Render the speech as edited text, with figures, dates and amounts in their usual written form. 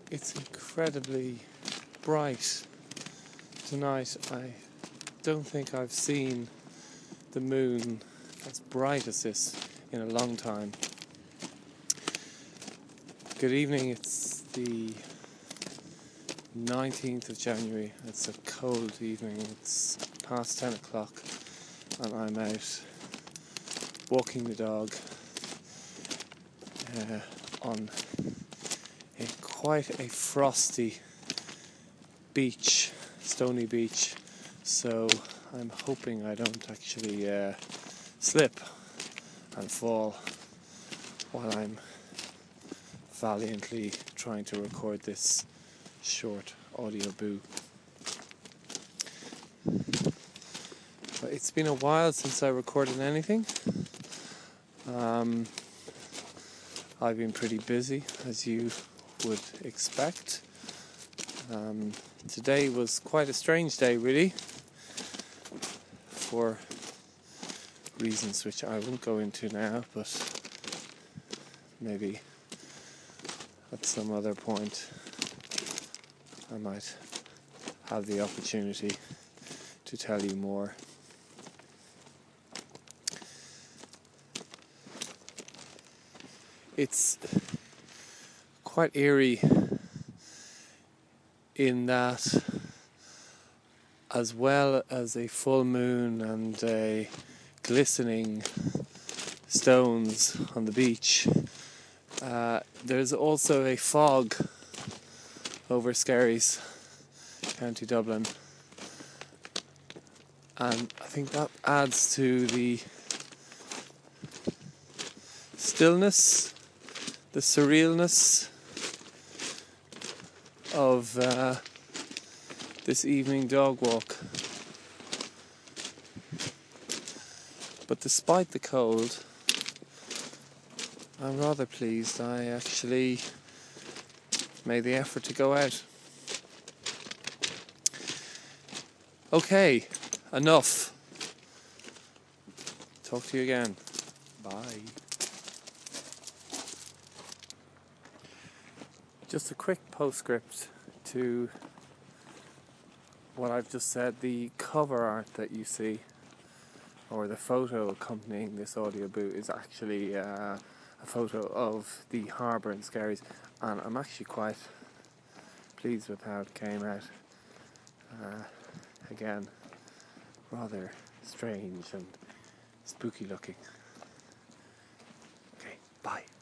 It's incredibly bright tonight. I don't think I've seen the moon as bright as this in a long time. Good evening, it's the 19th of January. It's a cold evening, it's past 10 o'clock and I'm out walking the dog on quite a frosty beach, stony beach, so I'm hoping I don't actually slip and fall while I'm valiantly trying to record this short audio boo. But it's been a while since I recorded anything. I've been pretty busy, as you would expect. Today was quite a strange day, really, for reasons which I won't go into now, but maybe at some other point I might have the opportunity to tell you more. It's quite eerie in that, as well as a full moon and a glistening stones on the beach, there's also a fog over Skerries, County Dublin, and I think that adds to the stillness, the surrealness of this evening dog walk. But despite the cold, I'm rather pleased I actually made the effort to go out. Okay, enough. Talk to you again. Bye. Just a quick postscript to what I've just said. The cover art that you see, or the photo accompanying this audio boot, is actually a photo of the harbour in Skerries, and I'm actually quite pleased with how it came out. Again, rather strange and spooky looking. Okay, bye.